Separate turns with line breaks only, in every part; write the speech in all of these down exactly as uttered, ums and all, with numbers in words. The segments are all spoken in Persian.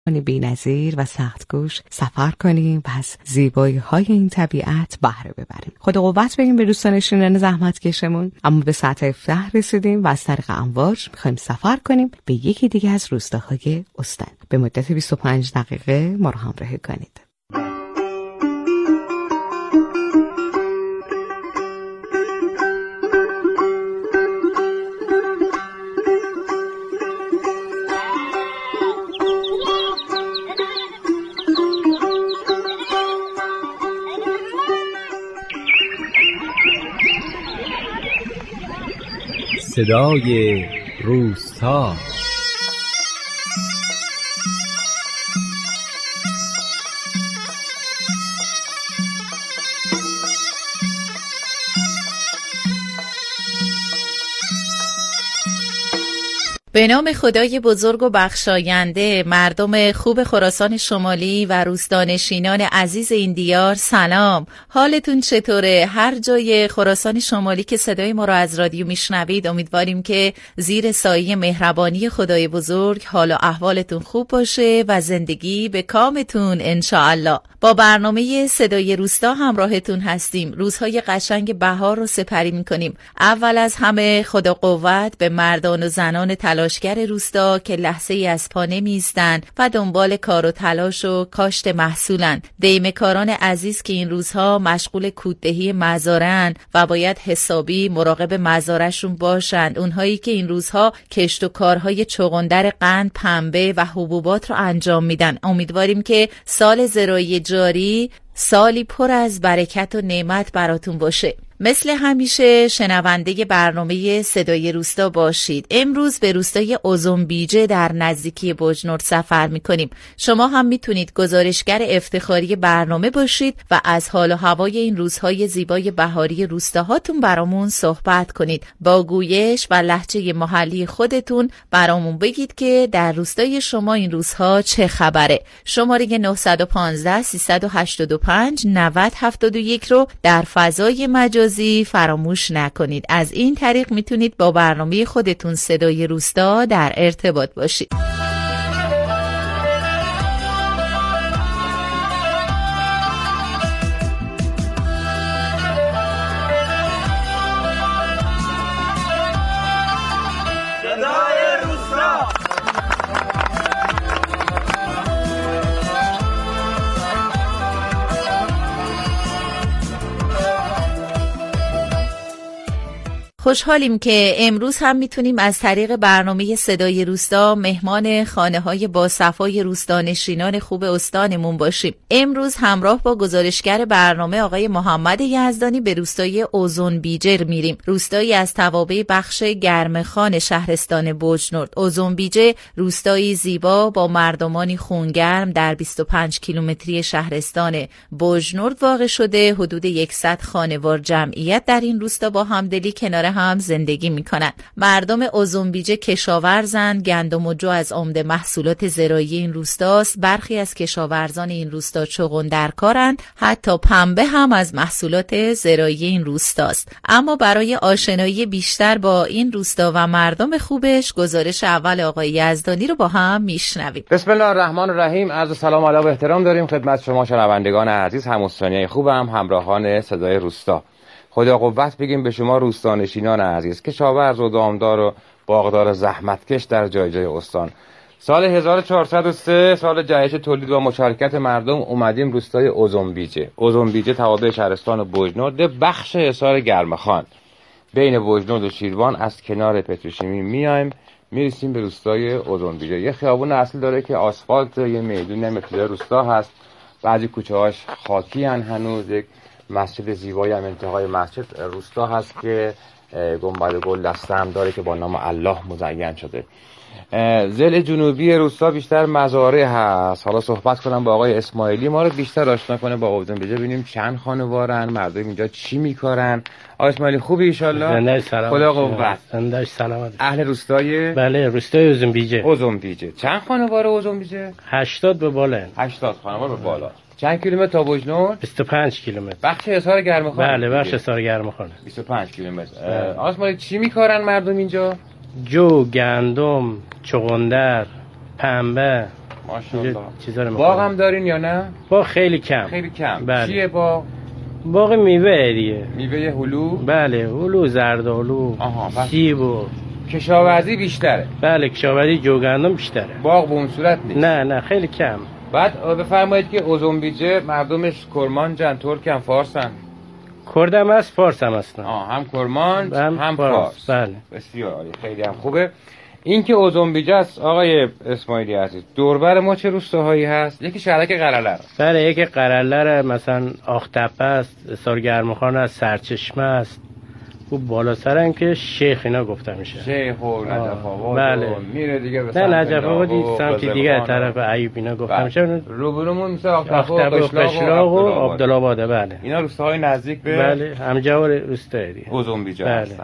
بی‌نظیر و سختگوش سفر کنیم و از زیبایی های این طبیعت بهره ببریم. خدا قوت بگیم به دوستانشینان زحمتکشمون. اما به ساعت هفده رسیدیم و از طریق امواج میخوایم سفر کنیم به یکی دیگه از روستاهای استان. به مدت بیست و پنج دقیقه ما رو همراهی کنید.
صدای روستا.
به نام خدای بزرگ و بخشاینده، مردم خوب خراسان شمالی و روستانشینان عزیز این دیار، سلام. حالتون چطوره؟ هر جای خراسان شمالی که صدای ما رو از رادیو میشنوید، امیدواریم که زیر سایه مهربانی خدای بزرگ حال و احوالتون خوب باشه و زندگی به کامتون انشاءالله. با برنامه صدای روستا همراهتون هستیم. روزهای قشنگ بهار رو سپری میکنیم. اول از همه خدا قوت به مردان و زنان تلاشگر روستا که لحظه ای از پا نمی‌ایستند و دنبال کار و تلاش و کاشت محصولن. دیمه‌کاران عزیز که این روزها مشغول کوددهی مزارعن و باید حسابی مراقب مزارعشون باشند. اونهایی که این روزها کشت و کارهای چغندر قند، پنبه و حبوبات رو انجام میدن. امیدواریم که سال زراعی جاری سالی پر از برکت و نعمت براتون باشه. مثل همیشه شنونده برنامه صدای روستا باشید. امروز به روستای اوزنبیجه در نزدیکی بجنورد سفر میکنیم. شما هم میتونید گزارشگر افتخاری برنامه باشید و از حال و هوای این روزهای زیبای بهاری روستاهاتون برامون صحبت کنید. با گویش و لهجه محلی خودتون برامون بگید که در روستای شما این روزها چه خبره. شماره نه یک پنج سه هشت پنج نود هفتاد و یک رو در فضای مجازی فراموش نکنید. از این طریق میتونید با برنامه خودتون صدای روستا در ارتباط باشید. خوشحالیم که امروز هم میتونیم از طریق برنامه صدای روستا مهمان خانه‌های با صفای روستانشینان خوب استانمون باشیم. امروز همراه با گزارشگر برنامه آقای محمد یزدانی به روستای اوزنبیجه میریم. روستایی از توابع بخش گرمخان شهرستان بجنورد. اوزنبیجه روستایی زیبا با مردمانی خونگرم در بیست و پنج کیلومتری شهرستان بجنورد واقع شده. حدود صد خانوار جمعیت در این روستا با همدلی کنار هم زندگی میکنن. مردم اوزنبیجه کشاورزند. گندم و جو از عمده محصولات زراعی این روستاست. برخی از کشاورزان این روستا چغندرکارند. حتی پنبه هم از محصولات زراعی این روستاست. اما برای آشنایی بیشتر با این روستا و مردم خوبش، گزارش اول آقای یزدانی رو با هم میشنویم.
بسم الله الرحمن الرحیم. عرض سلام ادب و احترام داریم خدمت شما شنوندگان عزیز، هموطنان خوبم، همراهان صدای روستا. خدا قوت بگیم به شما روستانشینان عزیز، کشاورز و دامدار و باغدار زحمتکش در جای جای استان. سال هزار و چهارصد و سه سال جهش تولید و مشارکت مردم اومدیم روستای اوزنبیجه. اوزنبیجه توابع شهرستان بجنورد، بخش حصار گرمخان بین بجنورد و شیروان. از کنار پتروشیمی میایم میرسیم به روستای اوزنبیجه. یه خیابون اصلی داره که آسفالت، یه میدون ابتدای روستا هست. بعضی کوچه‌هاش خاکی ان هنوز. یک مسجد زیبایی هم انتهای مسجد روستا هست که گنبد گل دسته هم داره که با نام الله مزین شده. ضلع جنوبی روستا بیشتر مزارع هست. حالا صحبت کنم با آقای اسماعیلی ما رو بیشتر آشنا کنه با اوزنبیجه، ببینیم چند خانوارن، مردم اینجا چی میکارن. آقای اسماعیلی خوبی ان شاء الله؟ خدا قوت.
زنده سلامت.
اهل روستای؟
بله، روستای اوزنبیجه.
اوزنبیجه. چند خانوار اوزنبیجه؟
هشتاد به بالا.
هشتاد خانوار به بالا. چند کیلومتر تا بجنورد؟
بیست و پنج کیلومتر.
بخش حصار گرمخان؟
بله، بخش حصار گرمخان.
بیست و پنج کیلومتر. آسمالی چی میکارن مردم اینجا؟
جو، گندم، چغندر، پنبه،
ماشاءالله.
چیزا رو
باغ هم دارین یا نه؟
باغ خیلی کم.
خیلی کم.
بله.
چیه باغ؟
باغ میوه دیگه.
میوه هلو؟
بله، هلو، زردآلو، سیب و
کشاورزی بیشتره.
بله، کشاورزی جوگندم بیشتره.
باغ به اون صورت نیست.
نه نه خیلی کم.
بعد بفرمایید که اوزونبیجه مردمش کرمانجن، ترکن، فارسن؟
کردم است، فارس هم هستن.
آه، هم کرمانج هم, هم
فارس.
فارس.
بله.
بسیار عالی، خیلی هم خوبه. این که اوزونبیجه است آقای اسماعیلی عزیز، دوربر ما چه روستاهایی هست؟ یکی شهرک قرلر.
بله، یکی قرلر، مثلا آختپه است، سارگرمخان است، سرچشمه است. خوب بالا سرن که شیخ اینا گفته میشه.
شیخ و نجف آباد.
بله.
میره دیگه به
نه نجف آبادی سمت دیگه طرف ایوب اینا گفته میشه.
روبرومون مثل آختپه و
قشلاق و عبدالآباد. بله.
اینا روستاهای نزدیک به
بله، همجوار روستایی دیگه.
اوزونبیجه
بله.
هستن.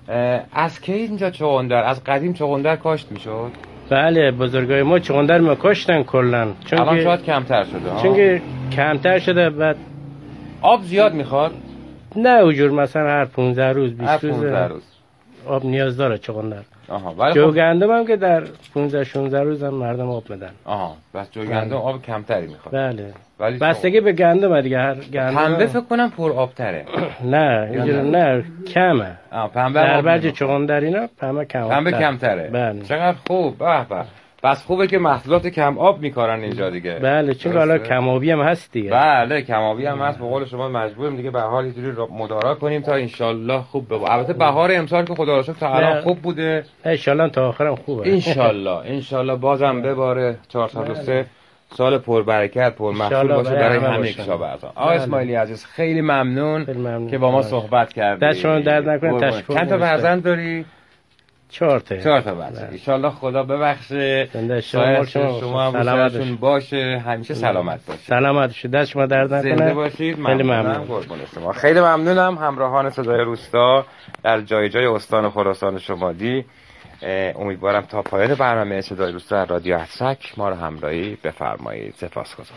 از کی اینجا چغندر، از قدیم چغندر کاشت میشد؟
بله، بزرگای ما چغندر ما کاشتن کلا.
چون الان شاید کمتر شده.
چون که کمتر شده. بعد
آب زیاد میخواد؟
نه اونجور مثلا هر پانزده روز بیست روز,
روز
آب نیاز داره چغندر.
آها، ولی
جوگندم هم که در پانزده شانزده روز هم مردم آب میدن.
آها، بس جوگندم آب کمتری میخواد.
بله.
ولی
بستگی به گندم دیگه. هر گندم
پنبه فکر کنم پر آبتره.
نه اینجوری نه، کمه.
آها، پنبه
در برج چغندر اینا پنبه کم
پنبه کمتره.
بله.
چقدر خوب. به به. پس خوبه که محصولات کم آب میکارن اینجا دیگه.
بله، چون حالا کم آبی هم هست دیگه.
بله، کم آبی هم هست. به قول شما مجبوریم دیگه به حال اینجوری مدارا کنیم تا انشالله خوب بشه. البته بهار امسال که خدا رو شکر تا الان خوب بوده.
انشالله تا آخرم خوبه.
انشالله انشالله بازم بباره چهارصد و سه سال پربرکت پرمحصول باشه برای همه کشاورزان. آقای اسماعیلی عزیز خیلی ممنون, ممنون که با ما صحبت کردید.
دست شما درد نکنه. تشکر.
چند تا فرزند داری؟
چهار تا.
چهار تا بچه. ان شاء الله خدا ببخشه.
شما
شما هم سلامتون باشه، همیشه سلامت باشید.
سلامت باشید. دست شما درد نکنه.
زنده باشید.
خیلی ممنونم.
قربون شما. خیلی ممنونم همراهان صدای روستا در جای جای استان خراسان شمالی. امیدوارم تا پایان برنامه صدای روستا رادیو احسک ما رو همراهی بفرمایید. سپاسگزارم.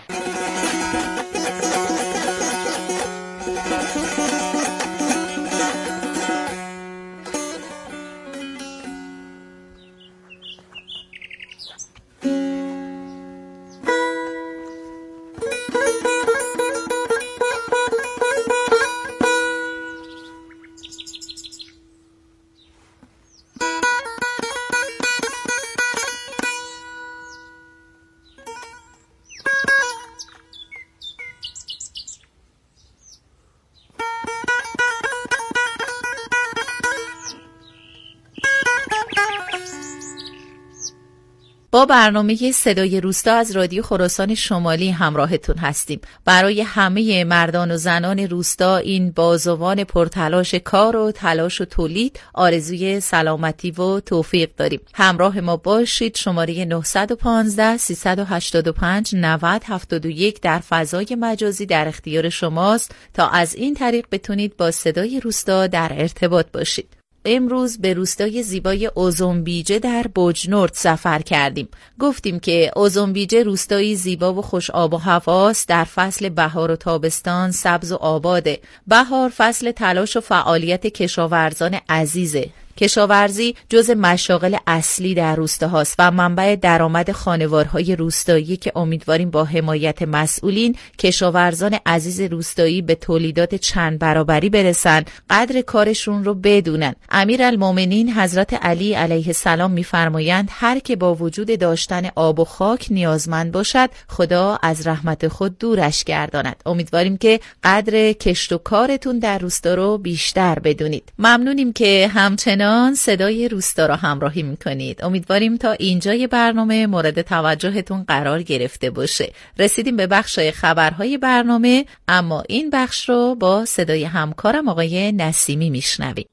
با برنامه صدای روستا از رادیو خراسان شمالی همراهتون هستیم. برای همه مردان و زنان روستا، این بازوان پرتلاش کار و تلاش و تولید، آرزوی سلامتی و توفیق داریم. همراه ما باشید. شماره نه یک پنج سه هشت پنج نود هفتاد و یک در فضای مجازی در اختیار شماست تا از این طریق بتونید با صدای روستا در ارتباط باشید. امروز به روستای زیبای اوزونبیجه در بجنورد سفر کردیم. گفتیم که اوزونبیجه روستایی زیبا و خوش آب و هواست. در فصل بهار و تابستان سبز و آباده. بهار فصل تلاش و فعالیت کشاورزان عزیزه. کشاورزی جز مشاغل اصلی در روستاهاست و منبع درآمد خانوارهای روستایی که امیدواریم با حمایت مسئولین کشاورزان عزیز روستایی به تولیدات چند برابری برسن، قدر کارشون رو بدونن. امیرالمومنین حضرت علی علیه السلام میفرمایند هر که با وجود داشتن آب و خاک نیازمند باشد، خدا از رحمت خود دورش گرداند. امیدواریم که قدر کشت و کارتون در روستا رو بیشتر بدونید. ممنونیم که همچنان صدای روستا را همراهی میکنید. امیدواریم تا اینجای برنامه مورد توجهتون قرار گرفته باشه. رسیدیم به بخش خبرهای برنامه، اما این بخش رو با صدای همکارم آقای نسیمی میشنویم.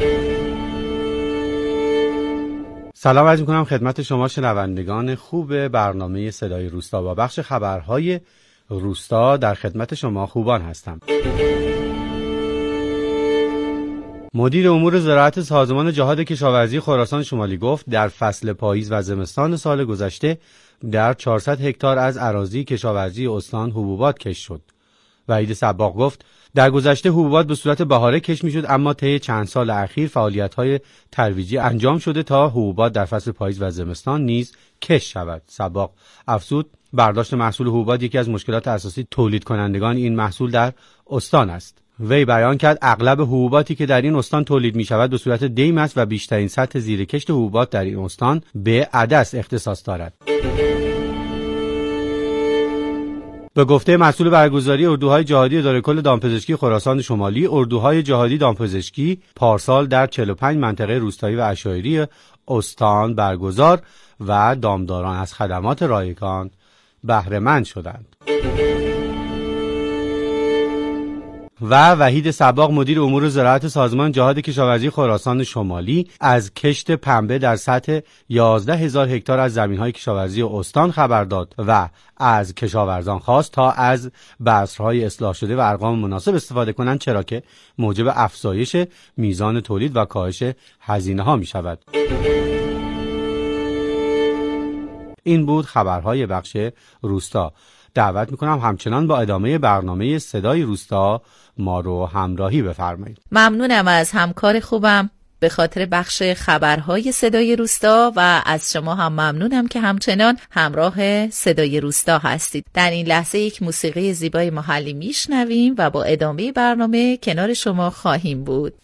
سلام عرض میکنم خدمت شما شنوندگان خوب برنامه صدای روستا. با بخش خبرهای روستا در خدمت شما خوبان هستم. مدیر امور زراعت سازمان جهاد کشاورزی خراسان شمالی گفت در فصل پاییز و زمستان سال گذشته در چهارصد هکتار از اراضی کشاورزی استان حبوبات کشت شد. وحید صباغ گفت در گذشته حبوبات به صورت بهاره کشت میشد، اما طی چند سال اخیر فعالیت‌های ترویجی انجام شده تا حبوبات در فصل پاییز و زمستان نیز کش شود. سباق افزود برداشت محصول حبوبات یکی از مشکلات اساسی تولید کنندگان این محصول در استان است. وی بیان کرد اغلب حبوباتی که در این استان تولید می شود به صورت دیم است و بیشترین سطح زیرکشت حبوبات در این استان به عدس اختصاص دارد. به گفته مسئول برگزاری اردوهای جهادی اداره کل دامپزشکی خراسان شمالی، اردوهای جهادی دامپزشکی پارسال در چهل و پنج منطقه روستایی و عشایری استان برگزار و دامداران از خدمات رایگان بهره مند شدند. و وحید سباق مدیر امور زراعت سازمان جهاد کشاورزی خراسان شمالی از کشت پنبه در سطح یازده هزار هکتار از زمین‌های کشاورزی استان خبر داد و از کشاورزان خواست تا از بذرهای اصلاح شده و ارقام مناسب استفاده کنند، چرا که موجب افزایش میزان تولید و کاهش هزینه‌ها می‌شود. این بود خبرهای بخش روستا. دعوت میکنم همچنان با ادامه برنامه صدای روستا ما رو همراهی بفرمایید.
ممنونم از همکار خوبم به خاطر بخش خبرهای صدای روستا و از شما هم ممنونم که همچنان همراه صدای روستا هستید. در این لحظه یک موسیقی زیبای محلی میشنویم و با ادامه برنامه کنار شما خواهیم بود.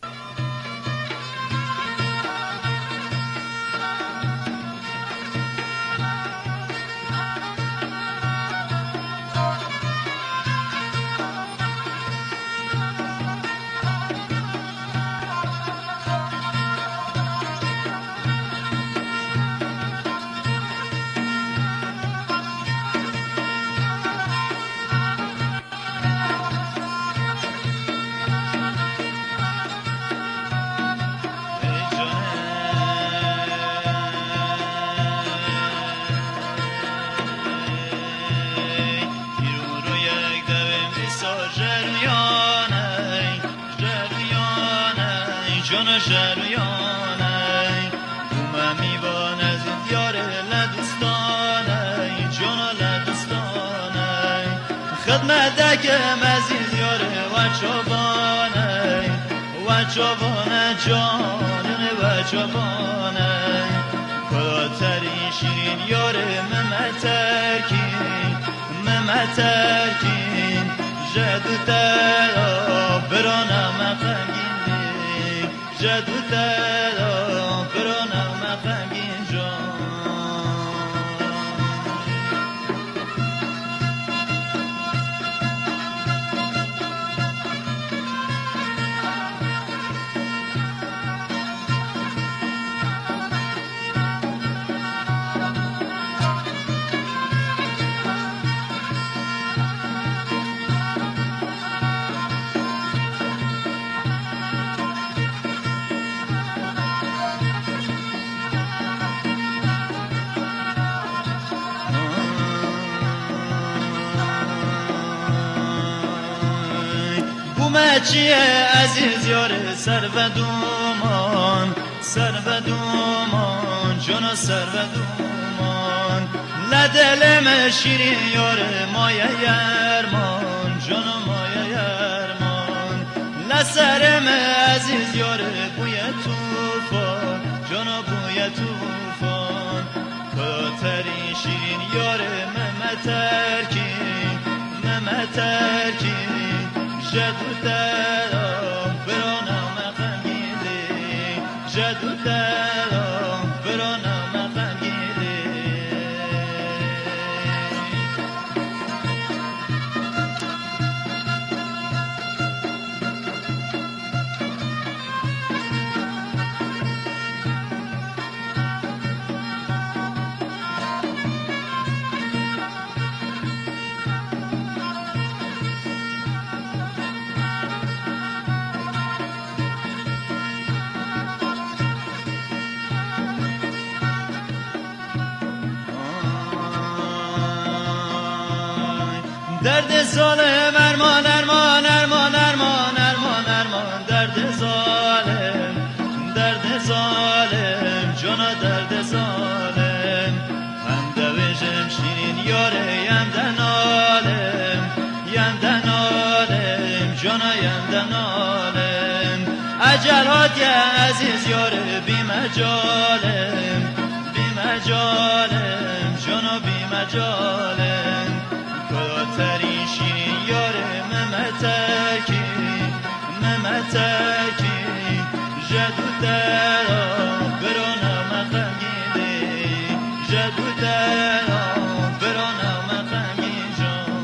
خدمتکم عزیز یاره و چوبانه و چوبانه جانه و چوبانه کلاتری شیرین یاره ممت ترکین ممت ترکین جدو تلا برانا مخنگین جدو تلا برانا مخنگین جان چیه عزیز یاره سر و دومان سر و دومان جانا سر و دومان لدلم شیرین یاره مایه یرمان جانا مایه یرمان لسرم عزیز یاره بوی توفان جانا بوی توفان کلاتری شیرین یاره ممت ترکین ممت ترکین جدو تلا برانا مخنگیلی جدو تلا برانا مخنگیلی درد ظالم ارمان ارمان ارمان ارمان ارمان ارمان درد ظالم درد ظالم جانا درد ظالم هم دوشم شیرین یاره یم دنالم یم دنالم جانا یم دنالم اجل هات یا عزیز یاره بی مجالم بی مجالم جانا بی مجالم خدا ترین شیرین یاره ممتکی ممتکی جدو درا برانا مخمگیده جدو درا برانا مخمگی جان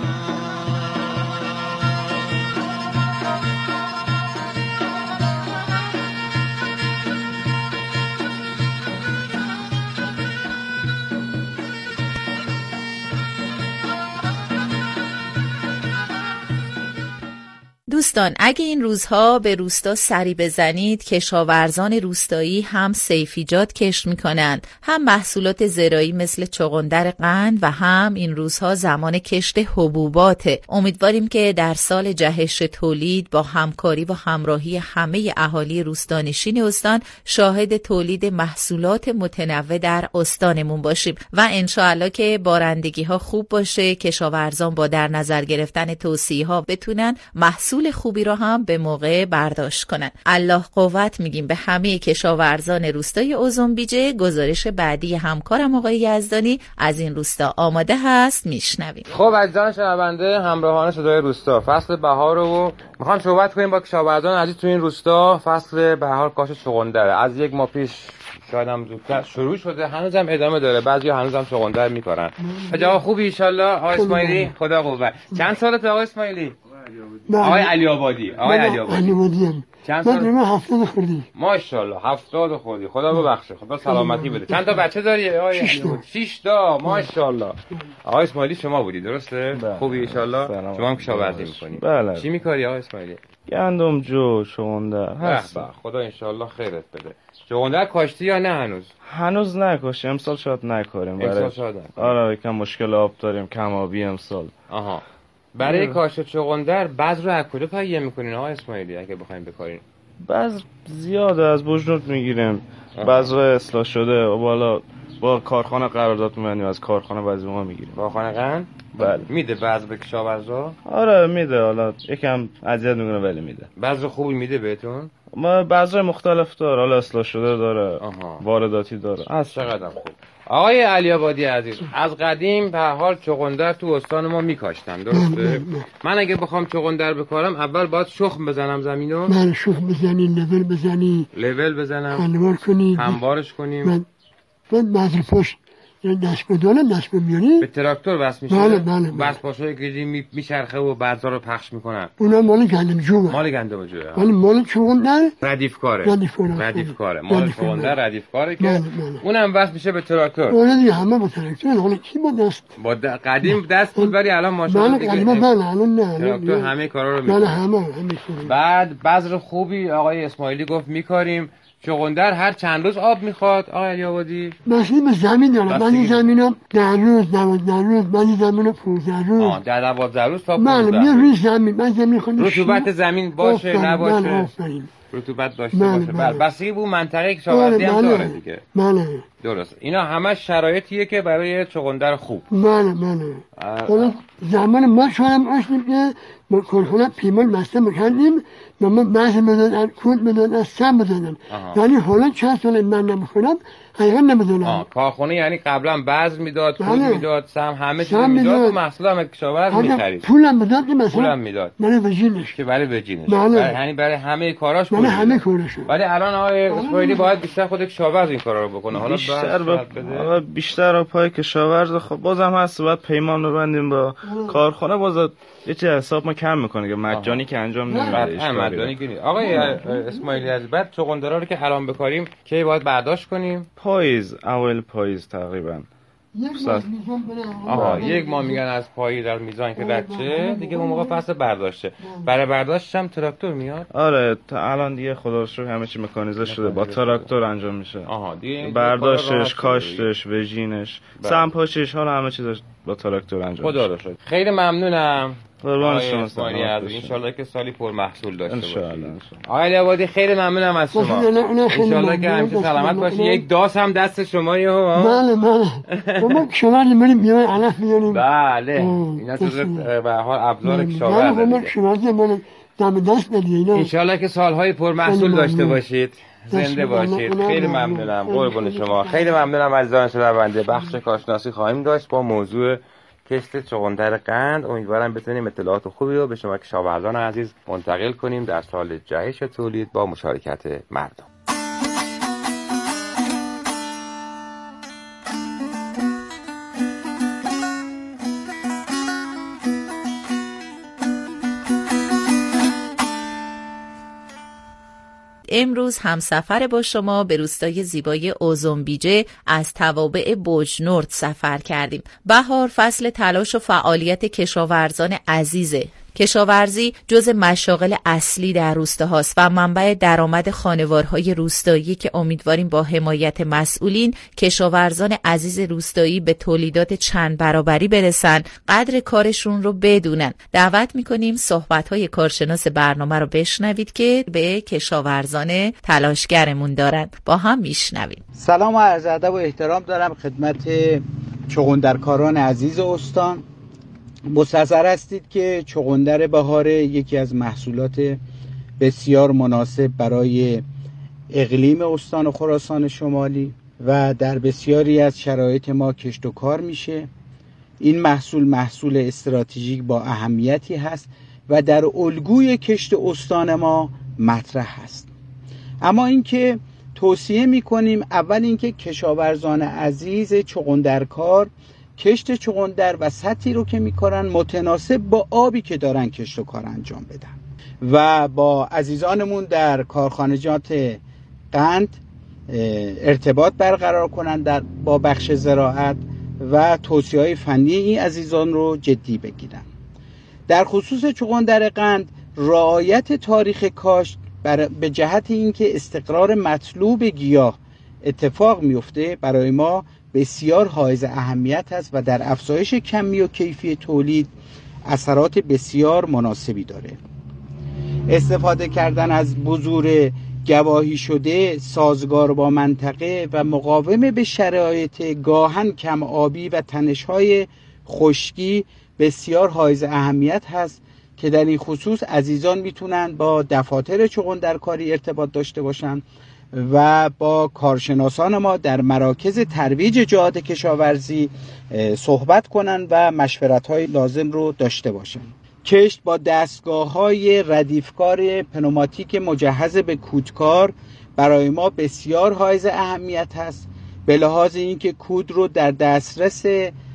دوستان اگه این روزها به روستا سری بزنید، کشاورزان روستایی هم سیفیجات کشت میکنند، هم محصولات زراعی مثل چغندر قند و هم این روزها زمان کشت حبوباته. امیدواریم که در سال جهش تولید با همکاری و همراهی همه اهالی روستانشین استان شاهد تولید محصولات متنوع در استانمون باشیم و انشاءالله که بارندگی ها خوب باشه، کشاورزان با در نظر گرفتن توصیه ها بتونن محصول خوبی را هم به موقع برداشت کنن. الله قوت میگیم به همه کشاورزان روستای اوزنبیجه. گزارش بعدی همکارم آقای یزدانی از این روستا آماده هست، میشنویم.
خب عزیزان شنونده همراهان صدای روستا، فصل بهار رو میخوام صحبت کنیم با کشاورزان عزیز تو این روستا. فصل بهار کاشت چغندر از یک ماه پیش شاید هم زودتر شروع شده، هنوزم ادامه داره، بعضیا هنوزم چغندر میکارن. جواب خوبی ان شاء الله آقای اسماعیلی، خدا قوت. چند سالته آقای اسماعیلی؟ آقای علی آبادی. آقای علی آبادی چند سال؟
من هفتاد خوردی.
ماشاءالله هفتاد خوردی. خدا ببخشه، خدا سلامتی بده. چند تا بچه داری آقای علی آبادی؟ شش تا. ماشاءالله. آقای اسماعیلی شما بودی درسته؟ خوبی ان شاء الله. شما هم کشاورزی می‌کنی.
بله.
چی می‌کاری آقای اسماعیلی؟
گندم، جو، چغندر هست.
خدا ان شاء الله خیرت بده. چغندر کاشتی یا نه هنوز؟
هنوز نکاشیم، امسال شاید نکاریم.
امسال شاید نکاریم.
آره یکم مشکل آب داریم، کم آبی امسال.
آها. برای کاشت چغندر بذر رو از کجا تهیه میکنین آقای اسماعیلی اگه بخوایم بکارین؟
بذر زیاده از بجنورد میگیریم، بذر اصلاح شده و بالا با کارخانه قرارداد می‌بندیم، از کارخانه بعضی ما میگیریم.
کارخانه قند؟
بله.
میده بذر به کشاورزا؟
آره میده، حالا یکم اذیت میکنه ولی میده.
بذر خوبی میده بهتون؟
ما بذر مختلف داره، حالا اصلاح شده داره،
آها.
وارداتی داره.
از چقدر خوب. آقای علی آبادی عزیز، از قدیم به هر حال چغندر تو استان ما میکاشتن درسته؟ من اگه بخوام چغندر بکارم اول باید شخم بزنم زمینو؟
من شخم بزنی، لول بزنی،
لول بزنم،
هموار کنی،
هموارش کنیم.
من من بذر پشت دستگاه دارم، دستگاه میاری؟
به تراکتور وصل میشه؟
بله بله.
وصل پاشای که می میچرخه و بذر رو پخش میکنن.
اونم مال گندم جو.
مال گندم جوه.
ولی مال چغندر
ردیف کاره.
ردیف کاره.
ردیف کاره. مال چغندر ردیف کاره که
بله بله.
اونم وصل میشه به تراکتور.
اون دیگه همه با تراکتور. حالا کی با دست؟
با قدیم دست بود ولی الان ماشاءالله
دیگه. بله بله الان نه.
تراکتور همه کارا رو میکنه.
بله همه همه.
بعد بذر خوبی آقای اسماعیلی گفت میکاریم. چغندر هر چند روز آب میخواد آقای علی آبادی؟
بسیاری به زمین دارم. من این زمینم در روز دوازده روز، من این زمینم پونزده روز.
آه در دوازده روز تا
پونزده. من روز زمین، من زمین خودم
رطوبت زمین باشه نباشه. رطوبت داشته باشه. بله بسیاری به منطقه کشاورزی هم داره دیگه.
بله.
درست. اینا همه شرایطیه که برای چغندر خوب.
بله بله. حالا زمان ما شدم آشتیم که با کارخانه پیمان بسته میکردیم و ما بحث میدادن، کود میدادن، سم میدادن. یعنی حالا چند سال من نمیخونم حقیقا نمیدونم.
کارخانه یعنی قبلا بذر میداد، کود میداد، سم همه چیز میداد و محصول هم کشاورز میخرید.
پولم میداد که مثلا
پولم میداد.
برای وجینش.
که برای وجینش.
بله.
یعنی برای همه کاراش
برای همه کارش.
ولی الان آقای اسماعیلی باید بیشتر خود کشاورز این کارا رو بکنه. حالا
بیشتر با بیشتر پای کشاورز خب بازم هست، باید پیمان رو بندیم با کارخانه، باز یه چیز حساب ما کم میکنه که مجانی که انجام نمیده.
مجانی که آقای اسماعیلی از بعد چغندرا رو که الان بکاریم کی باید برداشت کنیم؟
پاییز، اول پاییز تقریبا.
آها یک ماه میگن از پاییز در میزان که رد شه دیگه اون موقع فصل برداشته. برای برداشتش هم تراکتور میاد؟
آره تا الان دیگه خدا رو شکر همه چی مکانیزه شده، با تراکتور انجام میشه.
آها دیگه
برداشتش، کاشتش، وژینش، سم پاشیش، حالا همه چیز با تراکتور انجام میشه.
خدا رو شکر. خیلی ممنونم.
قربان شما.
ان شاءالله که سالی پر محصول داشته باشید. آقای آبادی خیلی ممنونم از شما. ان شاءالله که همیشه سلامت باشی. یک داس هم دست شمایه ها.
بله بله. ما کشاورز میریم میایم علف میاریم.
بله. اینا تو به هر حال ابزار کشاورزی.
بله ما کشاورز من دم دست بدید اینا.
ان شاءالله که سالهای پر محصول داشته باشید. زنده باشید. خیلی ممنونم، قربون شما. خیلی ممنونم عزیزان شنونده. بخش کارشناسی خواهیم داشت با موضوع کشت چغندر قند. امیدوارم بتونیم اطلاعات خوبی رو به شما کشاورزان عزیز منتقل کنیم در سال جهش تولید با مشارکت مردم.
امروز همسفر با شما به روستای زیبای اوزنبیجه از توابع بوجنورد سفر کردیم. بهار فصل تلاش و فعالیت کشاورزان عزیزه. کشاورزی جز مشاغل اصلی در روستاهاست و منبع درآمد خانوارهای روستایی که امیدواریم با حمایت مسئولین کشاورزان عزیز روستایی به تولیدات چند برابری برسن، قدر کارشون رو بدونن. دعوت میکنیم صحبت‌های کارشناس برنامه رو بشنوید که به کشاورزان تلاشگرمون دارن. با هم میشنویم.
سلام و عرض ادب و احترام دارم خدمت چغندرکاران عزیز استان. مستحضر هستید که چغندر بهاره یکی از محصولات بسیار مناسب برای اقلیم استان خراسان شمالی و در بسیاری از شرایط ما کشت و کار میشه. این محصول محصول استراتژیک با اهمیتی هست و در الگوی کشت استان ما مطرح هست. اما اینکه توصیه میکنیم اول اینکه کشاورزان عزیز چغندرکار کشت چغندر و سطحی رو که میکنن متناسب با آبی که دارن کشت و کار انجام بدن و با عزیزانمون در کارخانجات قند ارتباط برقرار کنن در با بخش زراعت و توصیه‌های فنی این عزیزان رو جدی بگیرن. در خصوص چغندر قند رعایت تاریخ کاشت به جهت اینکه استقرار مطلوب گیاه اتفاق میفته برای ما بسیار حائز اهمیت است و در افزایش کمی و کیفی تولید اثرات بسیار مناسبی داره. استفاده کردن از بذور گواهی شده سازگار با منطقه و مقاوم به شرایط گاهن کم آبی و تنش‌های خشکی بسیار حائز اهمیت هست که در این خصوص عزیزان میتونن با دفاتر چغندرکاری ارتباط داشته باشن و با کارشناسان ما در مراکز ترویج جهاد کشاورزی صحبت کنن و مشورت‌های لازم رو داشته باشن. کشت با دستگاه‌های ردیفکار پنوماتیک مجهز به کودکار برای ما بسیار حائز اهمیت هست، به لحاظ اینکه کود رو در دسترس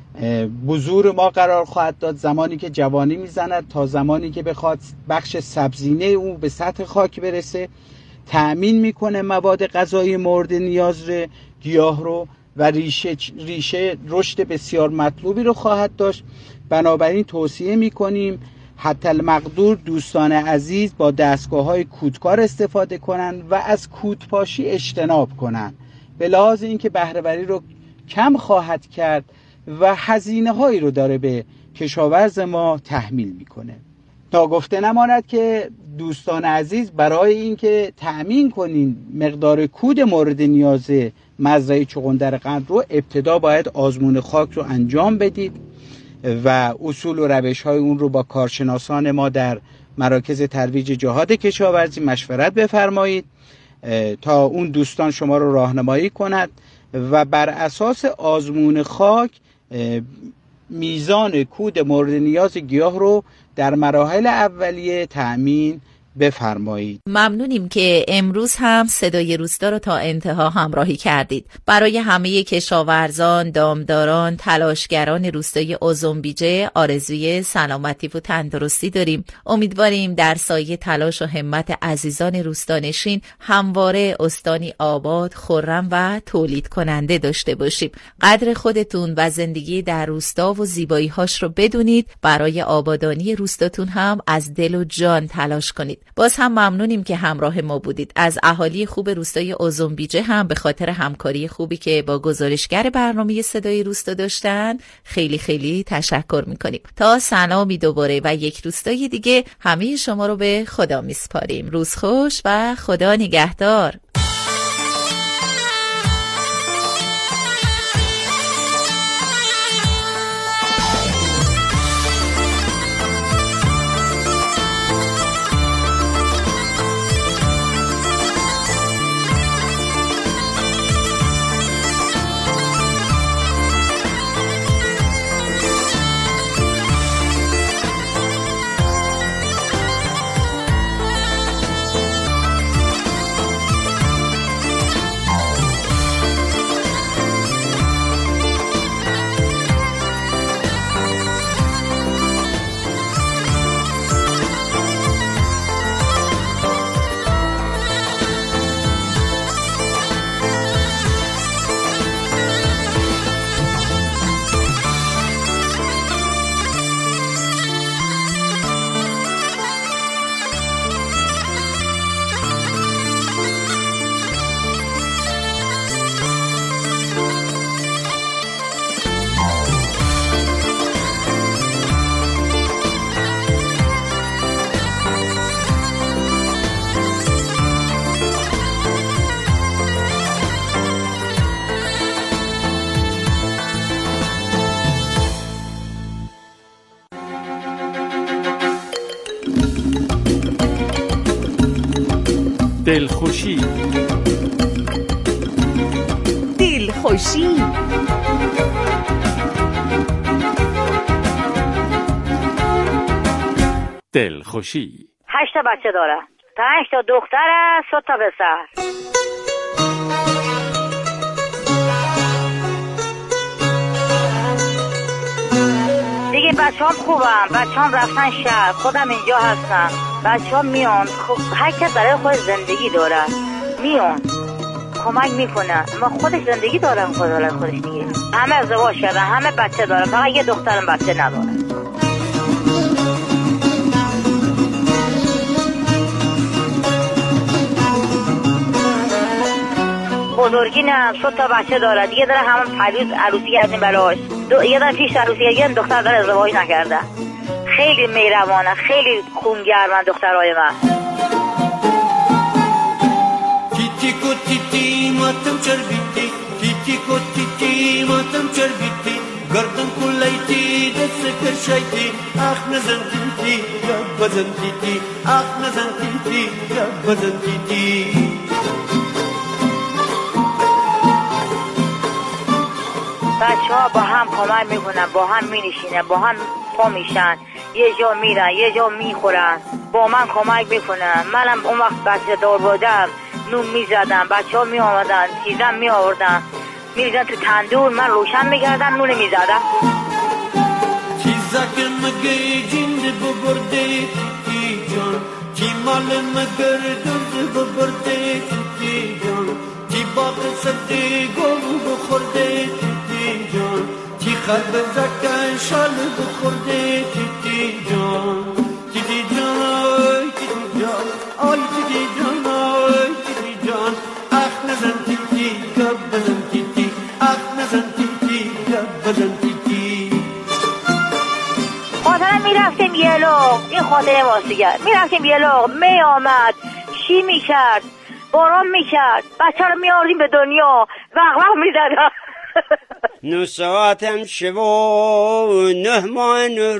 بذور ما قرار خواهد داد زمانی که جوانی میزند تا زمانی که بخواد بخش سبزینه او به سطح خاک برسه، تأمین میکنه مواد غذایی مورد نیاز گیاه رو و ریشه ریشه رشد بسیار مطلوبی رو خواهد داشت. بنابراین توصیه میکنیم حتی المقدور دوستان عزیز با دستگاه‌های کودکار استفاده کنن و از کودپاشی اجتناب کنن، به لحاظ اینکه بهره‌وری رو کم خواهد کرد و هزینه هایی رو داره به کشاورز ما تحمیل میکنه. تا گفته نماند که دوستان عزیز برای اینکه تأمین کنین مقدار کود مورد نیاز مزرعه چغندر قند رو ابتدا باید آزمون خاک رو انجام بدید و اصول و روش های اون رو با کارشناسان ما در مراکز ترویج جهاد کشاورزی مشورت بفرمایید تا اون دوستان شما رو راهنمایی کند و بر اساس آزمون خاک میزان کود مورد نیاز گیاه رو در مراحل اولیه تأمین بفرمایید.
ممنونیم که امروز هم صدای روستا رو تا انتها همراهی کردید. برای همه کشاورزان، دامداران، تلاشگران روستای اوزنبیجه آرزوی سلامتی و تندرستی داریم. امیدواریم در سایه تلاش و همت عزیزان روستانشین همواره استانی آباد، خرم و تولید کننده داشته باشیم. قدر خودتون و زندگی در روستا و زیبایی‌هاش رو بدونید. برای آبادانی روستاتون هم از دل و جان تلاش کنید. باز هم ممنونیم که همراه ما بودید. از اهالی خوب روستای اوزنبیجه هم به خاطر همکاری خوبی که با گزارشگر برنامه صدای روستا داشتن خیلی خیلی تشکر میکنیم. تا سلامی دوباره و یک روستای دیگه همه شما رو به خدا میسپاریم. روز خوش و خدا نگهدار.
دلخوشی
دلخوشی
دلخوشی
هشت تا بچه داره، پنج تا دختر است، سه تا پسر. دیگه بچه هم خوبم، بچه هم رفتن شهر، خودم اینجا هستم. بچه هم میان، خب هر کس برای خود زندگی داره، میان کمک میکنه، اما خودش زندگی داره خود خودش دیگه. همه ازدواج کردن، همه بچه داره، فقط یه دخترم بچه نداره. بزرگی نه، سه تا بچه داره، دیگه داره همون پریوز عروسی کردیم براش. دو... یه داره پیش عروسی کردیم، دختر داره ازدواج نکرده. خیلی مهربانه، خیلی خونگرمن دخترای من.
تیتی کو تیتی ماتم چربیتی، تیتی کو تیتی ماتم چربیتی، گردن کلیتی دست کرشیتی، آخ نزن تیتی یا بزن تیتی، آخ نزن تیتی یا بزن تیتی.
بچه ها با هم کمک میکنن، با هم مینشینن، با هم پا میشن، یه جا میرن، یه جا میخورن، با من کمک میکنن. منم اون وقت بچه دار بودم نون میزدم، بچه ها میآمدن چیزم میآوردن میریزن تو تندور، من روشن میکردم نون میزدم.
چیزا که مگه جند ببرده تیتی جان، چی مال مگر درد ببرده تیتی جان، چی باق سده گل بخورده تیتی جان، چی خلب زکن شال بخورده تیتی جان. تیتی جان آی تیتی جان، آی تیتی جان آی تیتی جان، اخ نزن تیتی گب بزن تیتی، اخ نزن تیتی گب بزن تیتی.
خاطرم میرفتیم یه لغ، این خاطره واسیگر، میرفتیم یه لغ، می آمد شی میکرد، باران میکرد، بچه رو میاردیم به دنیا، وقوق میزدم.
نه ساعتم شو نه ماه نه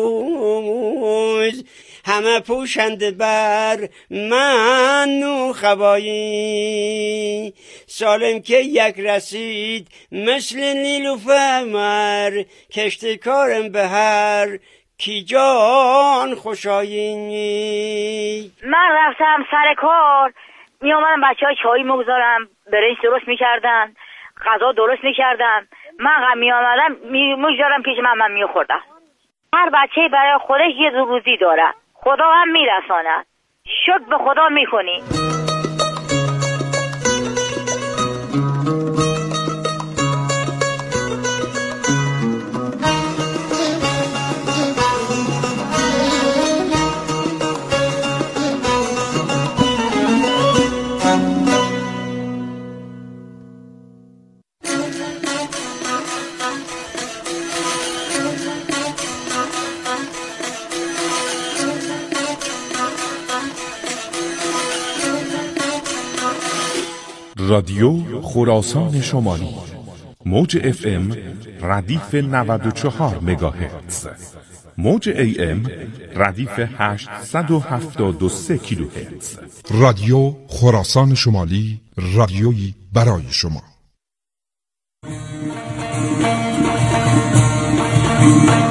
روز، همه پوشنده بر من نو خبایی، سالم که یک رسید مثل نیلوفر مر، کشت کارم به هر کی جان خوشایی.
من رفتم سر کار، می آمدم بچه های چایی مگذارم، برنج درست میکردن، غذا درست میکردن، من می آمدم میگذارم پیش من، من میخوردم. هر بچه برای خودش یه روزی داره، خدا هم میرساند، شکر به خدا میکنی.
رادیو خراسان شمالی، موج اف ام ردیف نود و چهار مگاهرتز، موج ای ام ردیف هشتصد و هفتاد و سه کیلوهرتز.
رادیو خراسان شمالی، رادیویی برای شما.